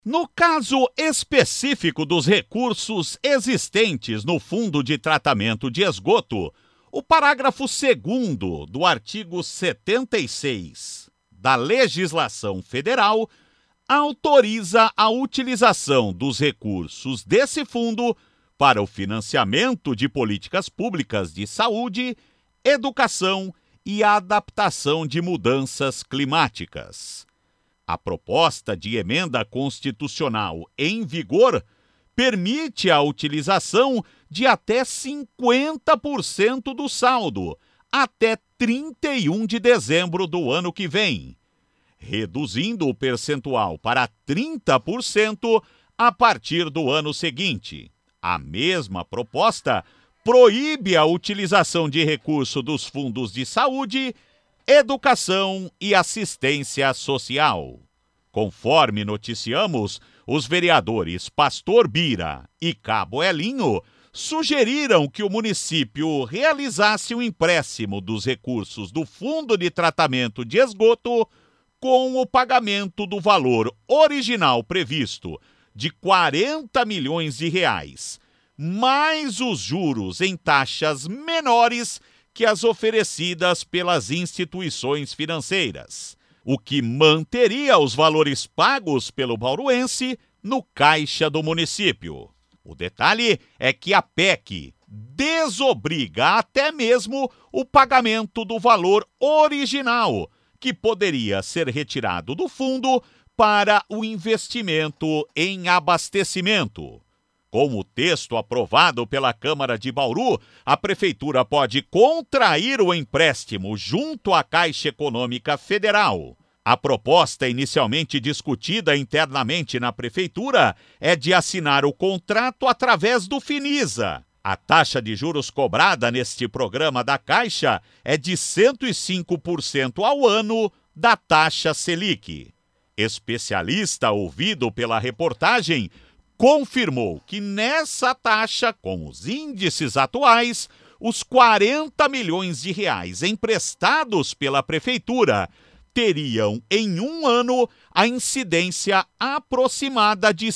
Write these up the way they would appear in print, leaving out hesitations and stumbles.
No caso específico dos recursos existentes no Fundo de Tratamento de Esgoto, o parágrafo 2º do artigo 76 da Legislação Federal autoriza a utilização dos recursos desse fundo para o financiamento de políticas públicas de saúde, educação e adaptação de mudanças climáticas. A proposta de emenda constitucional em vigor permite a utilização de até 50% do saldo até 31 de dezembro do ano que vem, reduzindo o percentual para 30% a partir do ano seguinte. A mesma proposta proíbe a utilização de recurso dos fundos de saúde, educação e assistência social. Conforme noticiamos, os vereadores Pastor Bira e Cabo Elinho sugeriram que o município realizasse o empréstimo dos recursos do Fundo de Tratamento de Esgoto com o pagamento do valor original previsto de R$ 40 milhões, mais os juros em taxas menores que as oferecidas pelas instituições financeiras, o que manteria os valores pagos pelo bauruense no caixa do município. O detalhe é que a PEC desobriga até mesmo o pagamento do valor original, que poderia ser retirado do fundo para o investimento em abastecimento. Com o texto aprovado pela Câmara de Bauru, a Prefeitura pode contrair o empréstimo junto à Caixa Econômica Federal. A proposta inicialmente discutida internamente na Prefeitura é de assinar o contrato através do Finisa. A taxa de juros cobrada neste programa da Caixa é de 105% ao ano da taxa Selic. Especialista ouvido pela reportagem confirmou que nessa taxa, com os índices atuais, os R$ 40 milhões emprestados pela Prefeitura teriam em um ano a incidência aproximada de R$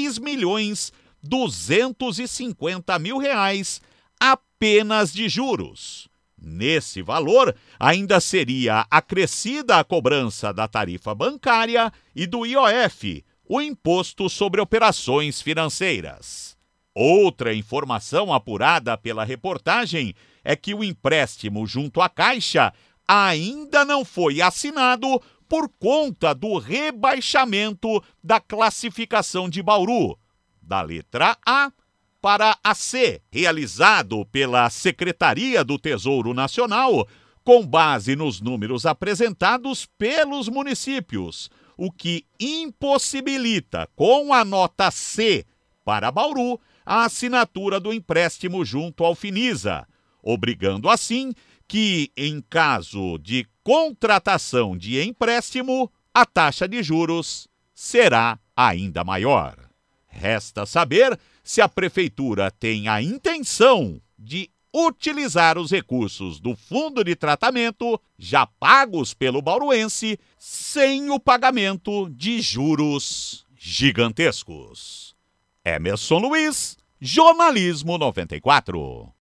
6.250.000 apenas de juros. Nesse valor, ainda seria acrescida a cobrança da tarifa bancária e do IOF, o Imposto sobre Operações Financeiras. Outra informação apurada pela reportagem é que o empréstimo junto à Caixa ainda não foi assinado por conta do rebaixamento da classificação de Bauru, da letra A para a C, realizado pela Secretaria do Tesouro Nacional, com base nos números apresentados pelos municípios, o que impossibilita, com a nota C para Bauru, a assinatura do empréstimo junto ao Finisa, obrigando assim que, em caso de contratação de empréstimo, a taxa de juros será ainda maior. Resta saber se a Prefeitura tem a intenção de utilizar os recursos do Fundo de Tratamento já pagos pelo bauruense sem o pagamento de juros gigantescos. Emerson Luiz, Jornalismo 94.